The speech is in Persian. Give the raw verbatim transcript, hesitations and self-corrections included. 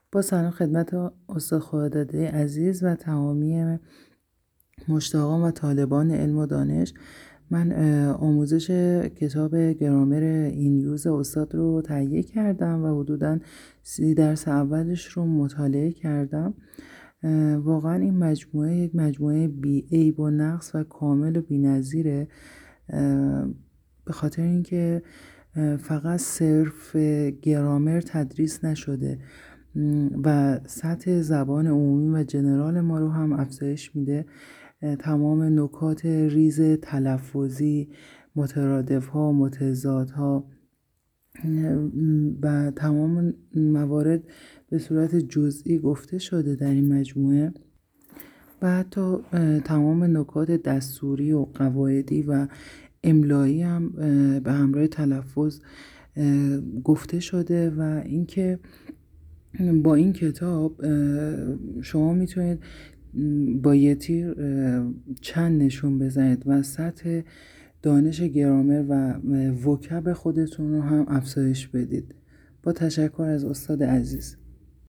با سلام خدمت استاد خداداده عزیز و تمامی مشتاقان و طالبان علم و دانش. من آموزش کتاب گرامر این یوز استاد رو تهیه کردم و حدوداً سی درس اولش رو مطالعه کردم. واقعا این مجموعه یک مجموعه بی عیب و نقص و کامل و بی‌نظیره، به خاطر اینکه فقط صرف گرامر تدریس نشده و سطح زبان عمومی و جنرال ما رو هم افزایش میده. تمام نکات ریز تلفظی، مترادف‌ها، متضادها و تمام موارد به صورت جزئی گفته شده در این مجموعه و حتی تمام نکات دستوری و قواعدی و املایی هم به همراه تلفظ گفته شده و اینکه با این کتاب شما میتونید با یه تیر چند نشون بزنید و سطح دانش گرامر و وکب خودتون رو هم افزایش بدید. با تشکر از استاد عزیز.